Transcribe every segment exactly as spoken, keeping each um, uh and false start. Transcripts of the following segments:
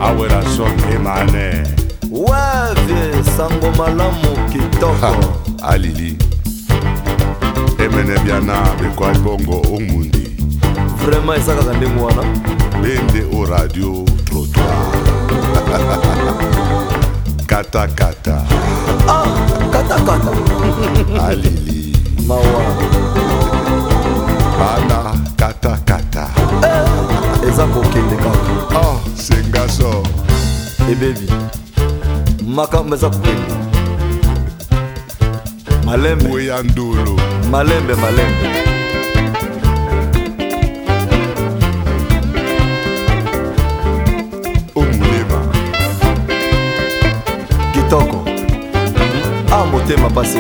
awera son emane wave sango malamu kitoko alili emene biana bekwa bongo omundi vraiment ezaka ndenge wana bende au radio trottoir kata kata ah kata kata alili mawa bana kata kata eh eza kokende kaka oh sengaso ebebi makambo eza kokende malembe oyandulu malembe malembe omulema kitoko ah motema pasi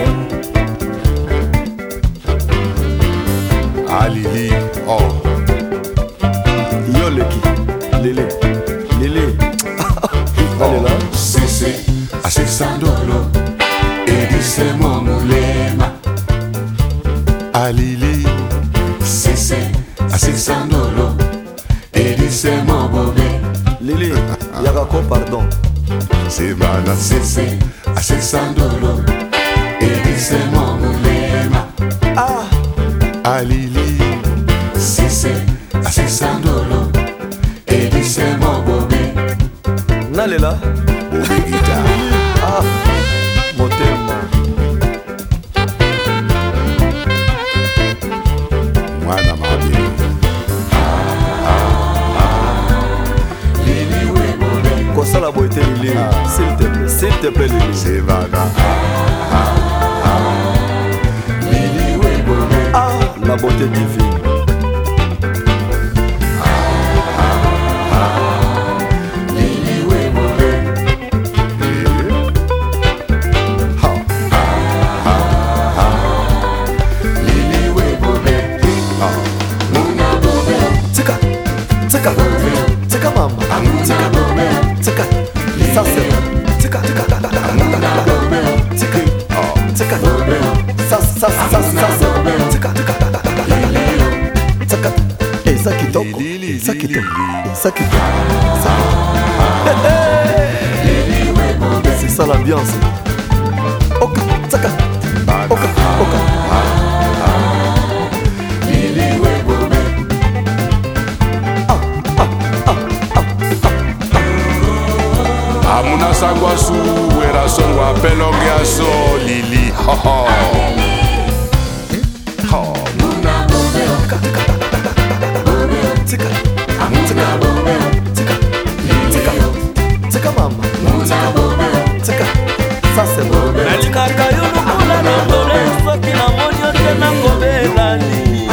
alili oh yo leki lele lele alela sese asesandolo edise momulema alili sese asesandolo edise mobobe lele yakako pardon sebana sese asesandolo edise momulema ah alili sese asesandolo edise mobobe nalela bobe gita ah motema mwana mabe kosala boye te lili s'il te plaît s'il te plaît lili sebana ah la beauté divine Tika mama, tika, tika, ça c'est tika, tika, tika, tika, ça, ça, ça, ça c'est tika, tika, tika, et ça qui toque, ça qui toque, ça qui toque, c'est ça l'ambiance. Oka, tika, oka, oka. amuna sangwa su wera son wa pelonge aso lili ho ho ho Muna bobe tika tika tika tika tika mama tika tika ça c'est bon nalikaka yo lukula nondole soki na moni ote na kobelani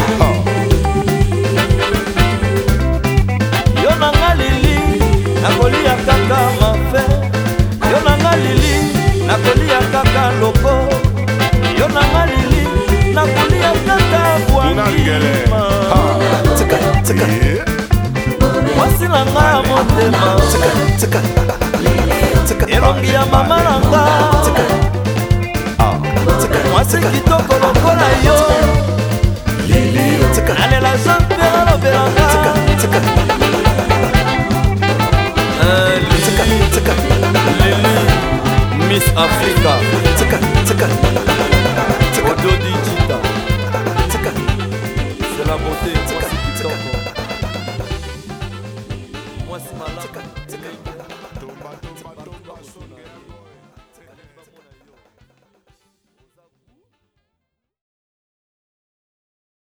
yo nanga lili nakolia kaka mafe yo nanga lili nakolia kaka loko yo nanga lili nakolia kaka bwangima tika tika mwasi nanga motema tika tika elongi ya mama nanga mwasi kitoko lokola yo nalela jampe alobelanga Miss Africa tika tika tika Ododi Chita tika c'est la beauté tika tika moi c'est malade tika tika